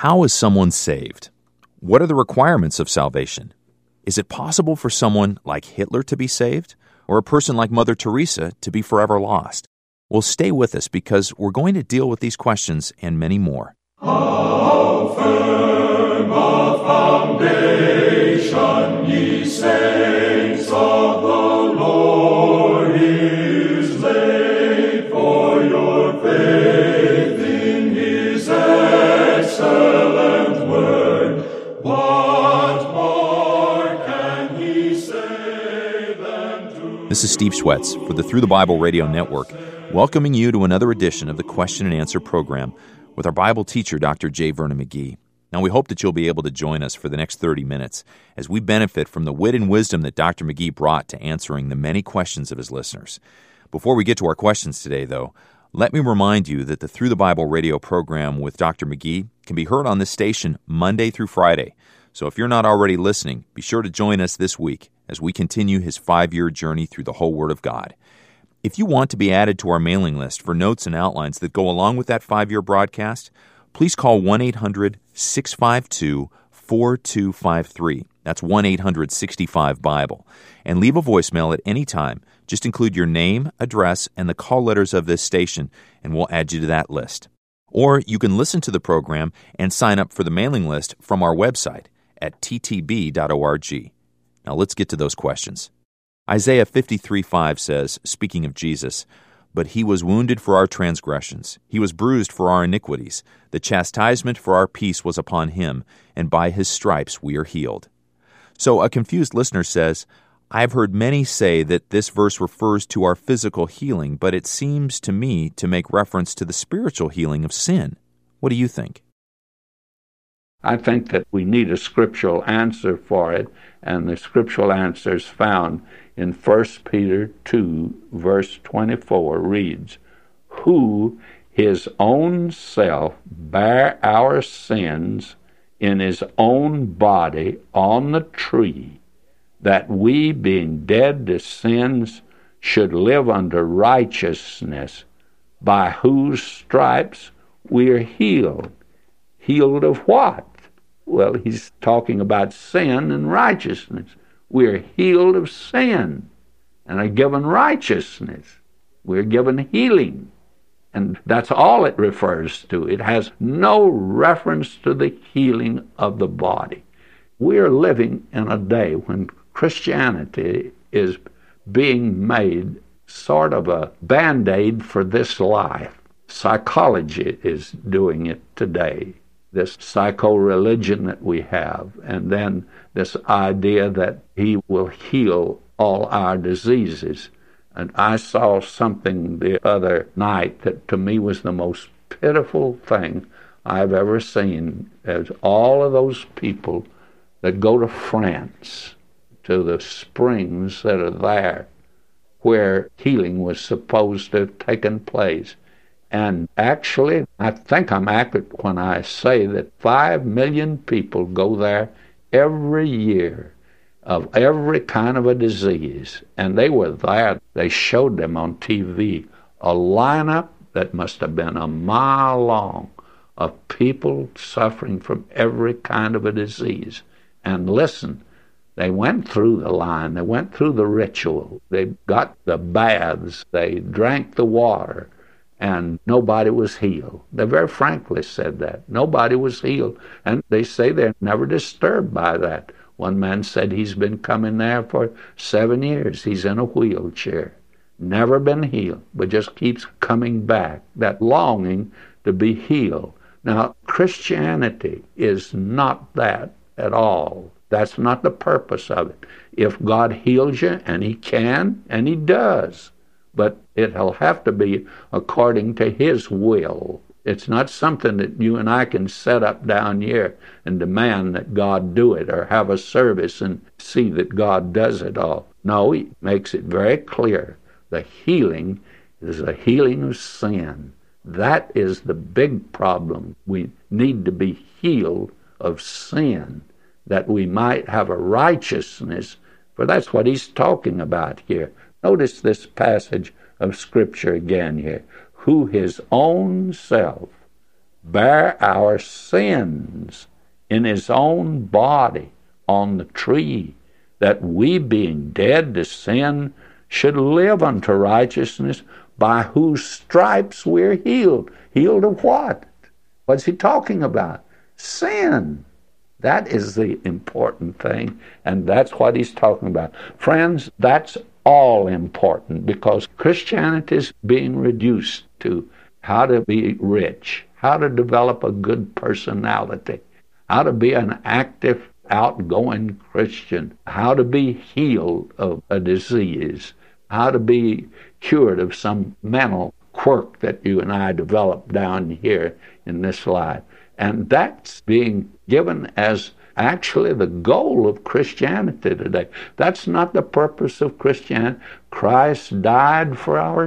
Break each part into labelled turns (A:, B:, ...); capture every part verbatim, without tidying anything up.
A: How is someone saved? What are the requirements of salvation? Is it possible for someone like Hitler to be saved, or a person like Mother Teresa to be forever lost? Well, stay with us because we're going to deal with these questions and many more.
B: How firm a foundation, ye saints of the Lord, is laid for your faith in His excellent word. What more can He say than to...
A: This is Steve Schwetz for the Through the Bible Radio Network, welcoming you to another edition of the Question and Answer program with our Bible teacher, Doctor J. Vernon McGee. Now, we hope that you'll be able to join us for the next thirty minutes as we benefit from the wit and wisdom that Doctor McGee brought to answering the many questions of his listeners. Before we get to our questions today, though, let me remind you that the Through the Bible radio program with Doctor McGee can be heard on this station Monday through Friday. So if you're not already listening, be sure to join us this week as we continue his five-year journey through the whole Word of God. If you want to be added to our mailing list for notes and outlines that go along with that five-year broadcast, please call one eight hundred six five two four two five three. That's one eight hundred six five Bible. And leave a voicemail at any time. Just include your name, address, and the call letters of this station, and we'll add you to that list. Or you can listen to the program and sign up for the mailing list from our website at t t b dot org. Now let's get to those questions. Isaiah fifty-three five says, speaking of Jesus, "But he was wounded for our transgressions, he was bruised for our iniquities. The chastisement for our peace was upon him, and by his stripes we are healed." So a confused listener says, "I've heard many say that this verse refers to our physical healing, but it seems to me to make reference to the spiritual healing of sin. What do you think?"
C: I think that we need a scriptural answer for it, and the scriptural answer is found in First Peter two, verse twenty-four, reads, "Who his own self bare our sins in his own body on the tree, that we, being dead to sins, should live unto righteousness, by whose stripes we are healed." Healed of what? Well, he's talking about sin and righteousness. We are healed of sin and are given righteousness. We're given healing. And that's all it refers to. It has no reference to the healing of the body. We're living in a day when Christianity is being made sort of a band-aid for this life. Psychology is doing it today. This psycho-religion that we have, and then this idea that he will heal all our diseases. And I saw something the other night that to me was the most pitiful thing I've ever seen, as all of those people that go to France, to the springs that are there, where healing was supposed to have taken place. And actually, I think I'm accurate when I say that five million people go there every year of every kind of a disease. And they were there. They showed them on T V a lineup that must have been a mile long of people suffering from every kind of a disease. And listen, they went through the line. They went through the ritual. They got the baths. They drank the water. And nobody was healed. They very frankly said that. Nobody was healed. And they say they're never disturbed by that. One man said he's been coming there for seven years. He's in a wheelchair. Never been healed, but just keeps coming back. That longing to be healed. Now, Christianity is not that at all. That's not the purpose of it. If God heals you, and he can, and he does, but it'll have to be according to his will. It's not something that you and I can set up down here and demand that God do it, or have a service and see that God does it all. No, he makes it very clear. The healing is a healing of sin. That is the big problem. We need to be healed of sin, that we might have a righteousness, for that's what he's talking about here. Notice this passage of Scripture again here. Who his own self bear our sins in his own body on the tree, that we, being dead to sin, should live unto righteousness, by whose stripes we're healed. Healed of what? What's he talking about? Sin. That is the important thing, and that's what he's talking about. Friends, that's all important, because Christianity is being reduced to how to be rich, how to develop a good personality, how to be an active, outgoing Christian, how to be healed of a disease, how to be cured of some mental quirk that you and I develop down here in this life. And that's being given as actually the goal of Christianity today. That's not the purpose of Christianity. Christ died for our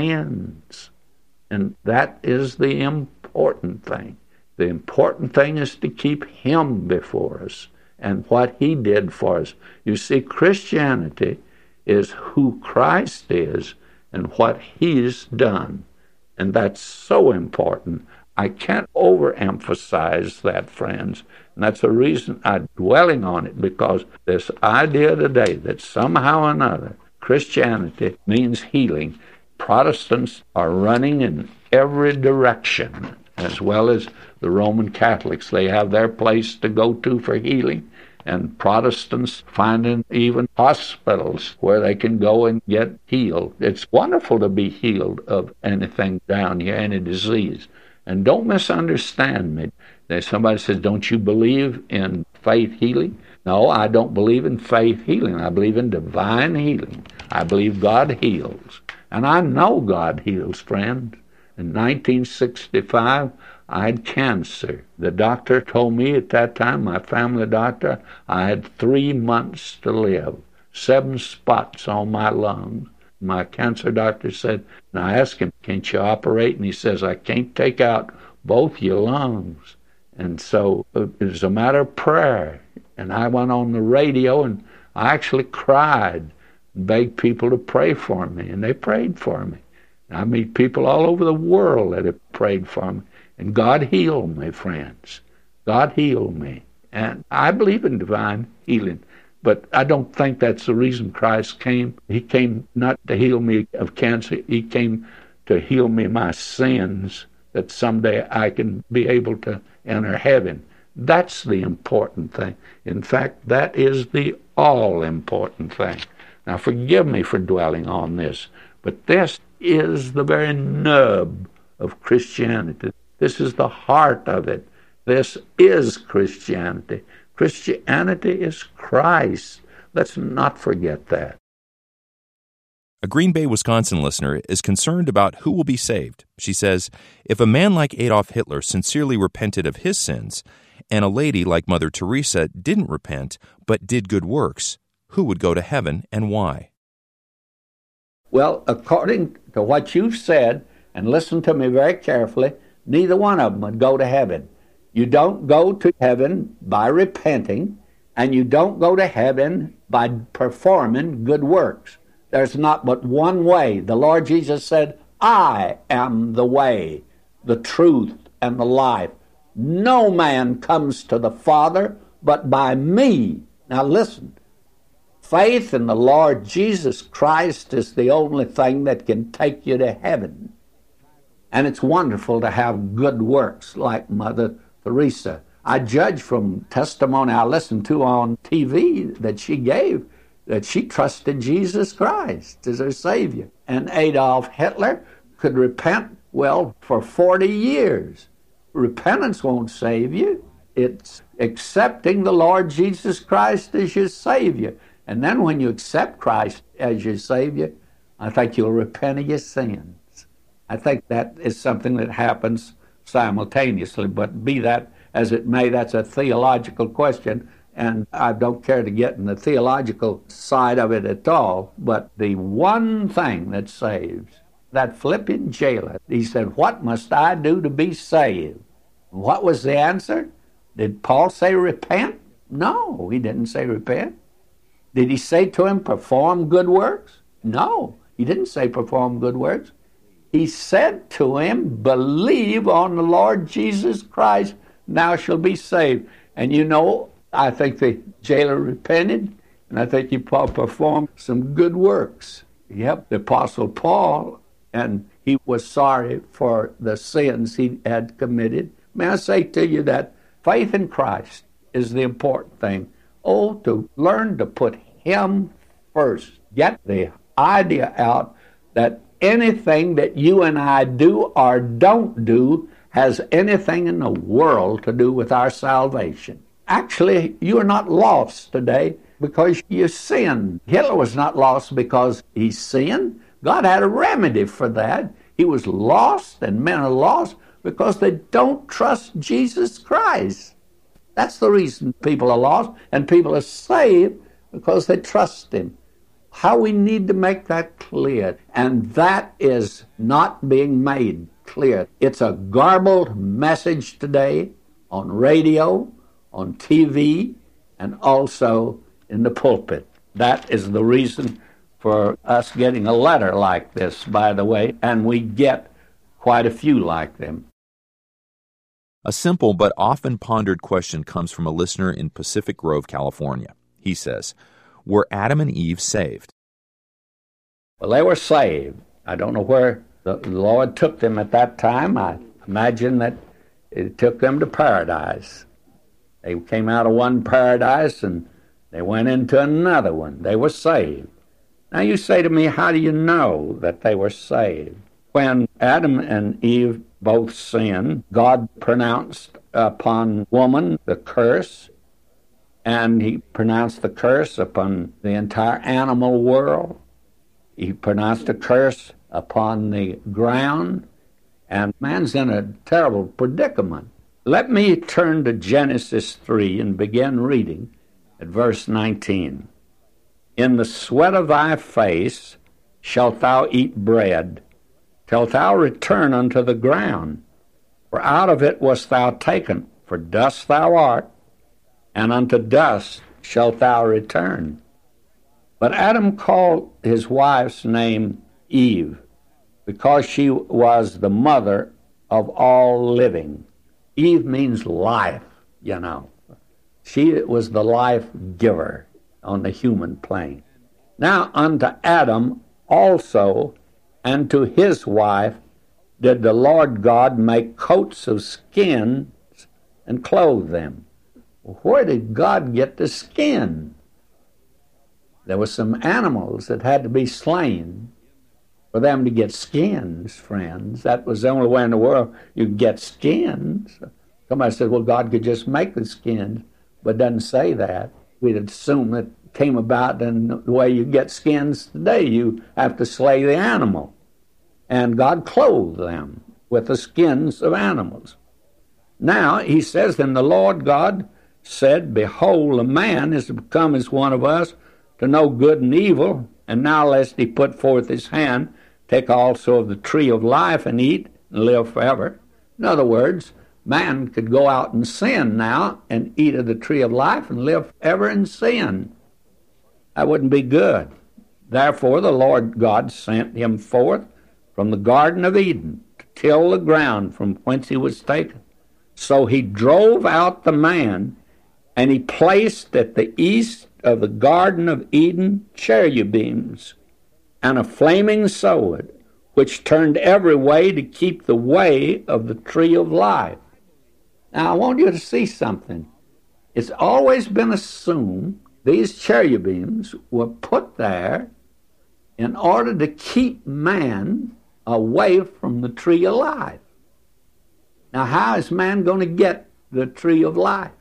C: sins. And that is the important thing. The important thing is to keep him before us and what he did for us. You see, Christianity is who Christ is and what he's done. And that's so important. I can't overemphasize that, friends. And that's the reason I'm dwelling on it, because this idea today that somehow or another Christianity means healing. Protestants are running in every direction, as well as the Roman Catholics. They have their place to go to for healing. And Protestants finding even hospitals where they can go and get healed. It's wonderful to be healed of anything down here, any disease. And don't misunderstand me. There's somebody says, don't you believe in faith healing? No, I don't believe in faith healing. I believe in divine healing. I believe God heals. And I know God heals, friends. In nineteen sixty-five, I had cancer. The doctor told me at that time, my family doctor, I had three months to live, seven spots on my lungs. My cancer doctor said, and I asked him, can't you operate? And he says, I can't take out both your lungs. And so it was a matter of prayer. And I went on the radio and I actually cried and begged people to pray for me. And they prayed for me. And I meet people all over the world that have prayed for me. And God healed me, friends. God healed me. And I believe in divine healing. But I don't think that's the reason Christ came. He came not to heal me of cancer. He came to heal me of my sins, that someday I can be able to enter heaven. That's the important thing. In fact, that is the all-important thing. Now, forgive me for dwelling on this, but this is the very nub of Christianity. This is the heart of it. This is Christianity. Christianity is Christ. Let's not forget that.
A: A Green Bay, Wisconsin listener is concerned about who will be saved. She says, if a man like Adolf Hitler sincerely repented of his sins, and a lady like Mother Teresa didn't repent but did good works, who would go to heaven and why?
C: Well, according to what you've said, and listen to me very carefully, neither one of them would go to heaven. You don't go to heaven by repenting, and you don't go to heaven by performing good works. There's not but one way. The Lord Jesus said, I am the way, the truth, and the life. No man comes to the Father but by me. Now listen, faith in the Lord Jesus Christ is the only thing that can take you to heaven. And it's wonderful to have good works like Mother Teresa. I judge from testimony I listened to on T V that she gave that she trusted Jesus Christ as her Savior. And Adolf Hitler could repent, well, for forty years. Repentance won't save you. It's accepting the Lord Jesus Christ as your Savior. And then when you accept Christ as your Savior, I think you'll repent of your sins. I think that is something that happens simultaneously, but be that as it may, that's a theological question, and I don't care to get in the theological side of it at all, but the one thing that saves, that Philippian jailer, he said, what must I do to be saved? What was the answer? Did Paul say repent? No, he didn't say repent. Did he say to him perform good works? No, he didn't say perform good works. He said to him, believe on the Lord Jesus Christ, thou shalt be saved. And you know, I think the jailer repented, and I think he performed some good works. Yep, the Apostle Paul, and he was sorry for the sins he had committed. May I say to you that faith in Christ is the important thing. Oh, to learn to put Him first. Get the idea out that anything that you and I do or don't do has anything in the world to do with our salvation. Actually, you are not lost today because you sinned. Hitler was not lost because he sinned. God had a remedy for that. He was lost, and men are lost because they don't trust Jesus Christ. That's the reason people are lost, and people are saved because they trust Him. How we need to make that clear, and that is not being made clear. It's a garbled message today on radio, on T V, and also in the pulpit. That is the reason for us getting a letter like this, by the way, and we get quite a few like them.
A: A simple but often pondered question comes from a listener in Pacific Grove, California. He says, were Adam and Eve saved?
C: Well, they were saved. I don't know where the Lord took them at that time. I imagine that it took them to paradise. They came out of one paradise and they went into another one. They were saved. Now you say to me, how do you know that they were saved? When Adam and Eve both sinned, God pronounced upon woman the curse, and He pronounced the curse upon the entire animal world. He pronounced a curse upon the ground, and man's in a terrible predicament. Let me turn to Genesis three and begin reading at verse nineteen. In the sweat of thy face shalt thou eat bread, till thou return unto the ground. For out of it wast thou taken, for dust thou art, and unto dust shalt thou return. But Adam called his wife's name Eve, because she was the mother of all living. Eve means life, you know. She was the life giver on the human plane. Now unto Adam also and to his wife did the Lord God make coats of skins and clothe them. Where did God get the skin? There were some animals that had to be slain for them to get skins, friends. That was the only way in the world you could get skins. Somebody said, well, God could just make the skins, but it doesn't say that. We'd assume it came about in the way you get skins today. You have to slay the animal. And God clothed them with the skins of animals. Now, he says, then the Lord God said, behold, a man is become as one of us, to know good and evil, and now lest he put forth his hand, take also of the tree of life and eat, and live forever. In other words, man could go out and sin now, and eat of the tree of life, and live forever in sin. That wouldn't be good. Therefore the Lord God sent him forth from the Garden of Eden, to till the ground from whence he was taken. So he drove out the man, and he placed at the east of the Garden of Eden cherubims, and a flaming sword, which turned every way to keep the way of the tree of life. Now I want you to see something. It's always been assumed these cherubims were put there in order to keep man away from the tree of life. Now how is man going to get the tree of life?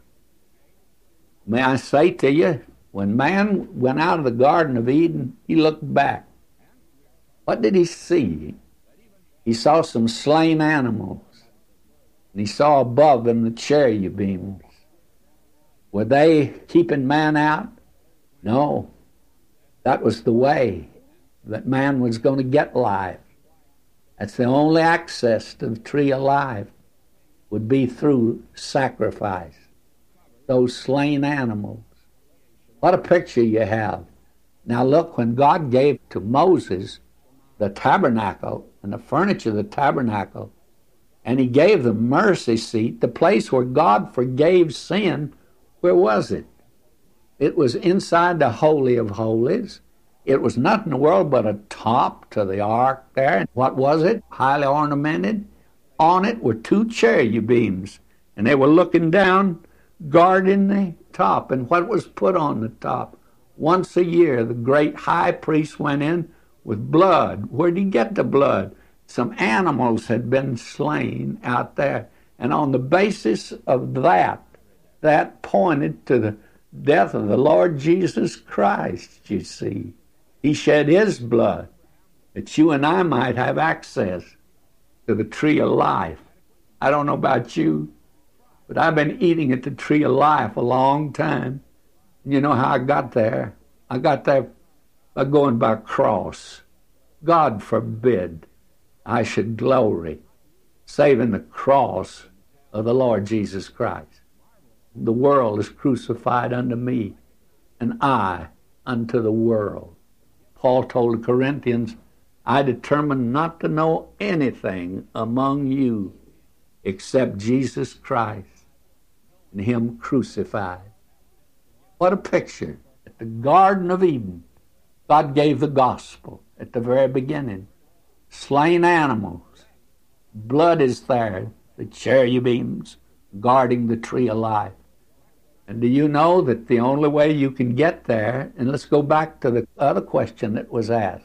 C: May I say to you, when man went out of the Garden of Eden, he looked back. What did he see? He saw some slain animals, and he saw above them the cherubims. Were they keeping man out? No. That was the way that man was going to get life. That's the only access to the tree of life would be through sacrifice. Those slain animals. What a picture you have. Now look, when God gave to Moses the tabernacle and the furniture of the tabernacle, and he gave the mercy seat, the place where God forgave sin. Where was it? It was inside the Holy of Holies. It was not in the world but a top to the ark there. And what was it? Highly ornamented. On it were two cherubims, and they were looking down, guarding the top. And what was put on the top? Once a year, the great high priest went in with blood. Where did he get the blood? Some animals had been slain out there. And on the basis of that, that pointed to the death of the Lord Jesus Christ, you see. He shed his blood that you and I might have access to the tree of life. I don't know about you, but I've been eating at the tree of life a long time. You know how I got there? I got there by going by cross. God forbid I should glory save in the cross of the Lord Jesus Christ. The world is crucified unto me, and I unto the world. Paul told the Corinthians, I determined not to know anything among you except Jesus Christ and him crucified. What a picture. At the Garden of Eden, God gave the gospel at the very beginning. Slain animals. Blood is there. The cherubims guarding the tree of life. And do you know that the only way you can get there, and let's go back to the other question that was asked,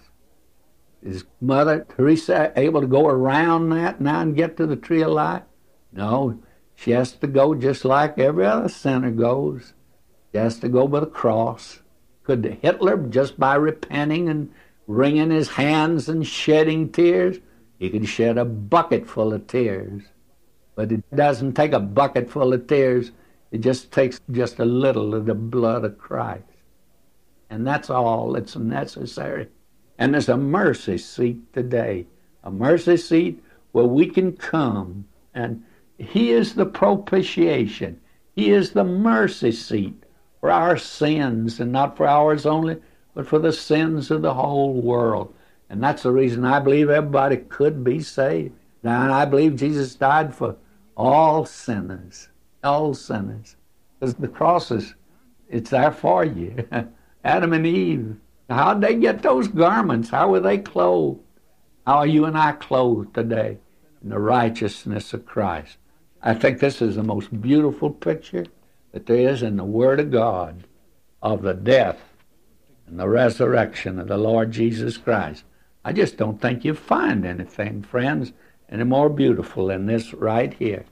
C: is Mother Teresa able to go around that now and get to the tree of life? No, she has to go just like every other sinner goes. She has to go by the cross. Could Hitler, just by repenting and wringing his hands and shedding tears, he could shed a bucket full of tears. But it doesn't take a bucket full of tears. It just takes just a little of the blood of Christ. And that's all that's necessary. And there's a mercy seat today, a mercy seat where we can come, and he is the propitiation. He is the mercy seat for our sins, and not for ours only, but for the sins of the whole world. And that's the reason I believe everybody could be saved. Now, and I believe Jesus died for all sinners, all sinners. Because the cross is, it's there for you. Adam and Eve, how'd they get those garments? How were they clothed? How are you and I clothed today? In the righteousness of Christ. I think this is the most beautiful picture that there is in the Word of God of the death and the resurrection of the Lord Jesus Christ. I just don't think you find anything, friends, any more beautiful than this right here.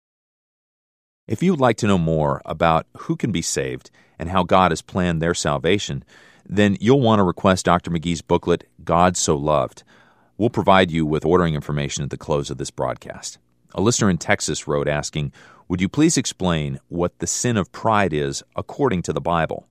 A: If you would like to know more about who can be saved and how God has planned their salvation, then you'll want to request Doctor McGee's booklet, God So Loved. We'll provide you with ordering information at the close of this broadcast. A listener in Texas wrote asking, would you please explain what the sin of pride is according to the Bible?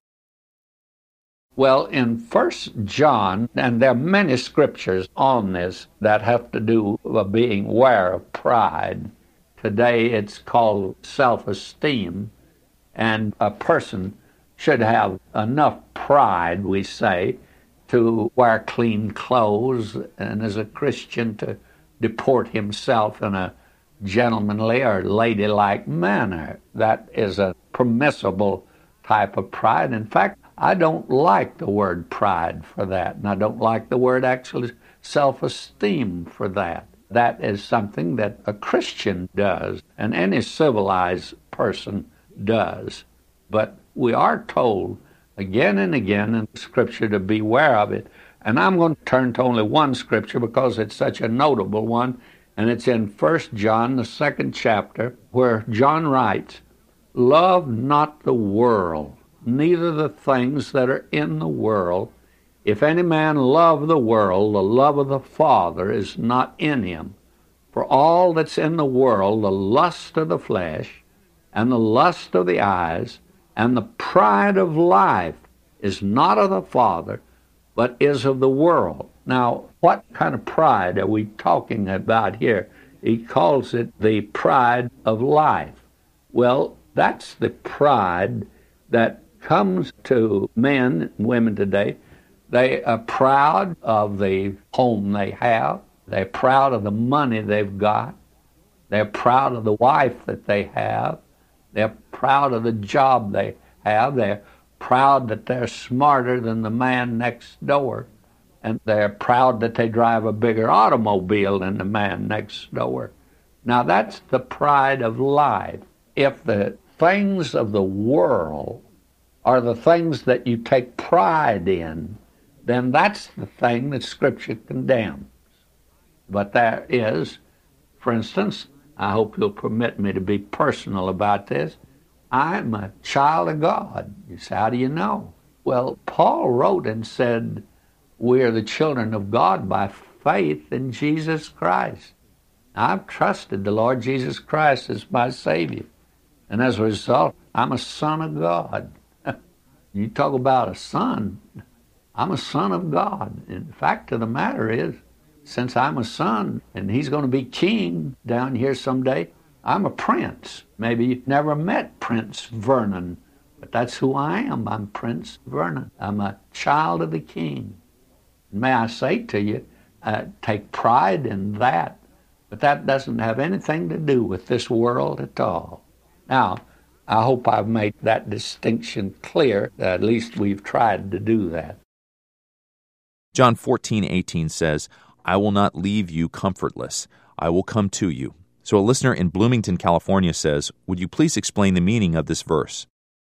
C: Well, in First John, and there are many scriptures on this that have to do with being aware of pride. Today it's called self-esteem, and a person should have enough pride, we say, to wear clean clothes, and as a Christian to deport himself in a gentlemanly or ladylike manner. That is a permissible type of pride. In fact, I don't like the word pride for that, and I don't like the word actually self-esteem for that. That is something that a Christian does, and any civilized person does. But we are told again and again in Scripture to beware of it. And I'm going to turn to only one Scripture because it's such a notable one, and it's in First John, the second chapter, where John writes, love not the world, neither the things that are in the world. If any man love the world, the love of the Father is not in him. For all that's in the world, the lust of the flesh, and the lust of the eyes, and the pride of life is not of the Father, but is of the world. Now, what kind of pride are we talking about here? He calls it the pride of life. Well, that's the pride that comes to men and women today They are proud of the home they have. They're proud of the money they've got. They're proud of the wife that they have. They're proud of the job they have. They're proud that they're smarter than the man next door. And they're proud that they drive a bigger automobile than the man next door. Now, that's the pride of life. If the things of the world are the things that you take pride in, then that's the thing that Scripture condemns. But there is, for instance, I hope you'll permit me to be personal about this, I'm a child of God. You say, how do you know? Well, Paul wrote and said, we are the children of God by faith in Jesus Christ. I've trusted the Lord Jesus Christ as my Savior. And as a result, I'm a son of God. You talk about a son, I'm a son of God. And the fact of the matter is, since I'm a son and he's going to be king down here someday, I'm a prince. Maybe you've never met Prince Vernon, but that's who I am. I'm Prince Vernon. I'm a child of the king. And may I say to you, uh, take pride in that, but that doesn't have anything to do with this world at all. Now, I hope I've made that distinction clear. At least we've tried to do that.
A: John fourteen eighteen says, I will not leave you comfortless. I will come to you. So a listener in Bloomington, California says, would you please explain the meaning of this verse?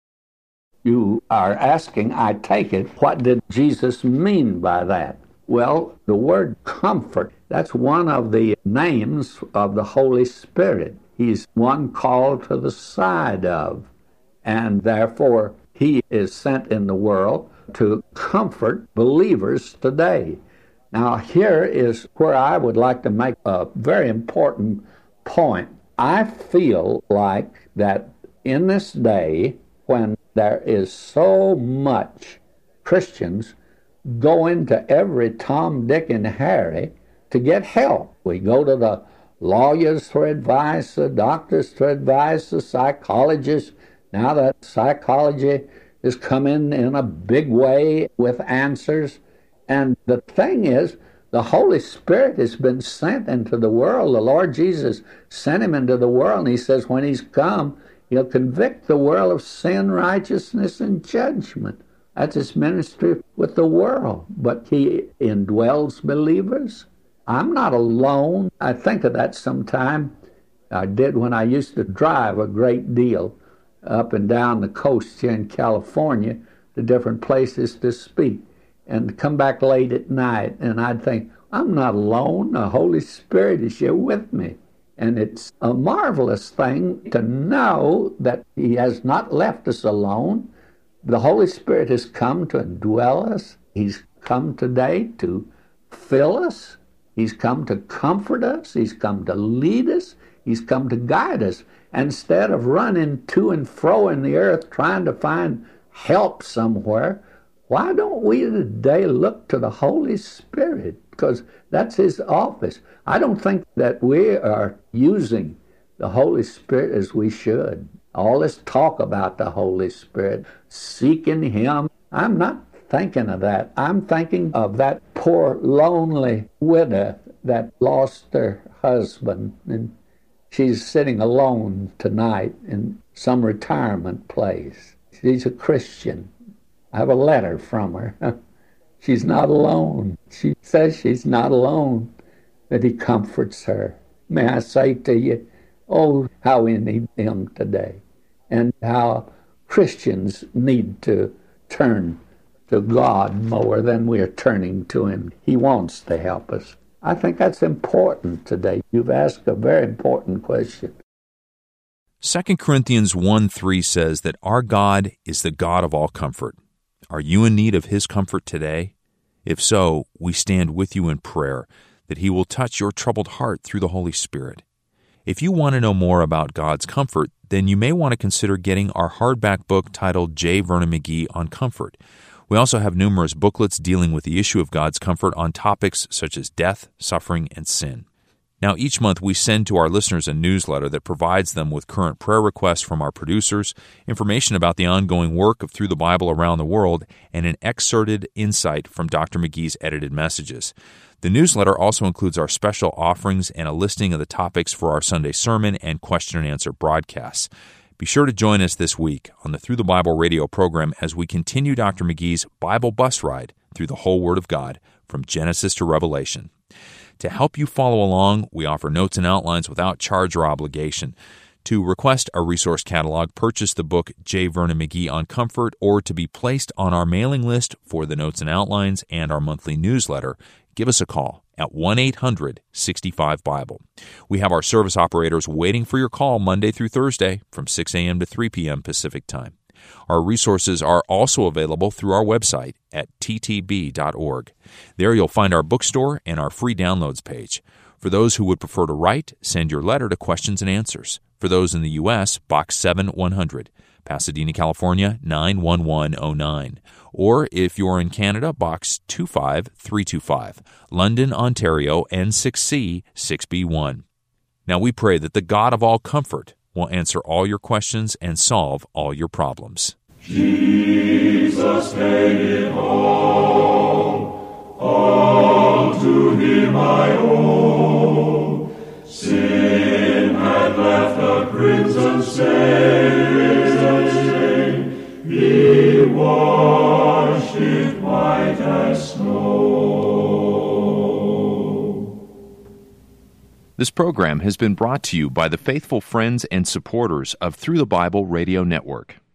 C: You are asking, I take it, what did Jesus mean by that? Well, the word comfort, that's one of the names of the Holy Spirit. He's one called to the side of, and therefore he is sent in the world to comfort believers today. Now, here is where I would like to make a very important point. I feel like that in this day, when there is so much Christians go into every Tom, Dick, and Harry to get help. We go to the lawyers for advice, the doctors for advice, the psychologists. Now that psychology has come in in a big way with answers. And the thing is, the Holy Spirit has been sent into the world. The Lord Jesus sent him into the world, and he says when he's come, he'll convict the world of sin, righteousness, and judgment. That's his ministry with the world. But he indwells believers. I'm not alone. I think of that sometime. I did when I used to drive a great deal up and down the coast here in California to different places to speak, and come back late at night, and I'd think, I'm not alone. The Holy Spirit is here with me. And it's a marvelous thing to know that he has not left us alone. The Holy Spirit has come to indwell us. He's come today to fill us. He's come to comfort us. He's come to lead us. He's come to guide us. Instead of running to and fro in the earth trying to find help somewhere, why don't we today look to the Holy Spirit? Because that's his office. I don't think that we are using the Holy Spirit as we should. All this talk about the Holy Spirit, seeking him, I'm not thinking of that. I'm thinking of that poor, lonely widow that lost her husband, and she's sitting alone tonight in some retirement place. She's a Christian. I have a letter from her. She's not alone. She says she's not alone, that he comforts her. May I say to you, oh, how we need him today, and how Christians need to turn to God more than we are turning to him. He wants to help us. I think that's important today. You've asked a very important question.
A: Second Corinthians one three says that our God is the God of all comfort. Are you in need of his comfort today? If so, we stand with you in prayer that he will touch your troubled heart through the Holy Spirit. If you want to know more about God's comfort, then you may want to consider getting our hardback book titled J. Vernon McGee on Comfort. We also have numerous booklets dealing with the issue of God's comfort on topics such as death, suffering, and sin. Now, each month we send to our listeners a newsletter that provides them with current prayer requests from our producers, information about the ongoing work of Through the Bible around the world, and an excerpted insight from Doctor McGee's edited messages. The newsletter also includes our special offerings and a listing of the topics for our Sunday sermon and question and answer broadcasts. Be sure to join us this week on the Through the Bible radio program as we continue Doctor McGee's Bible bus ride through the whole Word of God, from Genesis to Revelation. To help you follow along, we offer notes and outlines without charge or obligation. To request a resource catalog, purchase the book J. Vernon McGee on Comfort, or to be placed on our mailing list for the notes and outlines and our monthly newsletter, give us a call at one eight hundred sixty-five Bible. We have our service operators waiting for your call Monday through Thursday from six a.m. to three p.m. Pacific Time. Our resources are also available through our website at t t b dot org. There you'll find our bookstore and our free downloads page. For those who would prefer to write, send your letter to Questions and Answers. For those in the U S, Box seven one hundred, Pasadena, California, nine one one oh nine. Or if you're in Canada, Box two five three two five, London, Ontario, N six C six B one. Now we pray that the God of all comfort will answer all your questions and solve all your problems.
B: Jesus paid it all, all to him I owe. Sin had left a crimson stain, he washed it white as snow.
A: This program has been brought to you by the faithful friends and supporters of Through the Bible Radio Network.